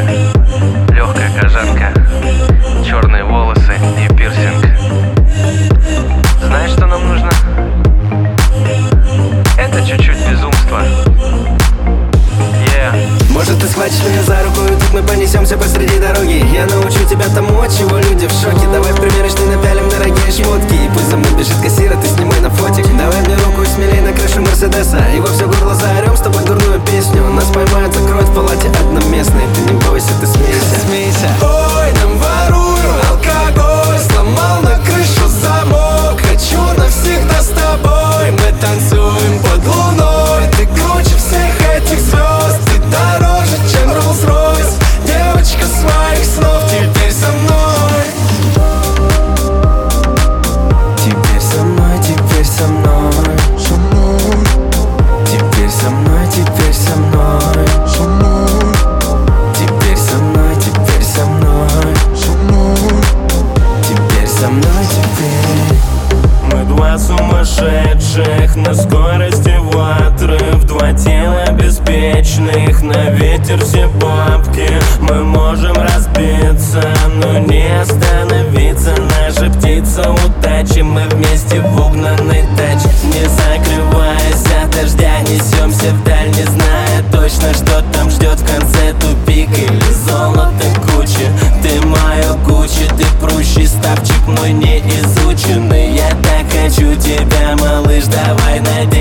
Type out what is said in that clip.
легкая кожанка, черные волосы и пирсинг. Знаешь, что нам нужно? Это чуть-чуть безумства. Может, ты схватишь меня за руку, и тут мы понесемся посреди дороги. Я научу тебя тому, от чего люди в шоке. Давай в примерочной напялим дорогие шмотки, и пусть за мной бежит кассир, а ты снимай на фотик. Давай мне руку и смелей на крышу Мерседеса, и во все горло заорем с тобой дурную песню. Нас поймают, закроют в палате одноместной. Ты не бойся, ты смейся. Ой, нам воруют алкоголь, сломал на крышу замок. Хочу навсегда с тобой, мы танцуем под луной. Ты круче всех этих звезд, ты дороже, чем Rolls-Royce. Девочка своих снов, теперь со мной. Теперь со мной, теперь со мной. Теперь со мной, теперь со мной. Теперь со мной, теперь со мной. Теперь со мной, теперь. Мы два сумасшедших на скорости в отрыв. Два тела беспечных, на ветер все бабки. Мы можем разбиться, но не остановиться. Наша птица удачи, мы вместе в угнанной тачке. Не закрываясь от дождя, несемся вдаль, не зная точно, что там ждет в конце тупик или золото кучи. Ты мое Гуччи, ты прущий ставчик мой неизученный. Я так хочу тебя, малыш, давай найдем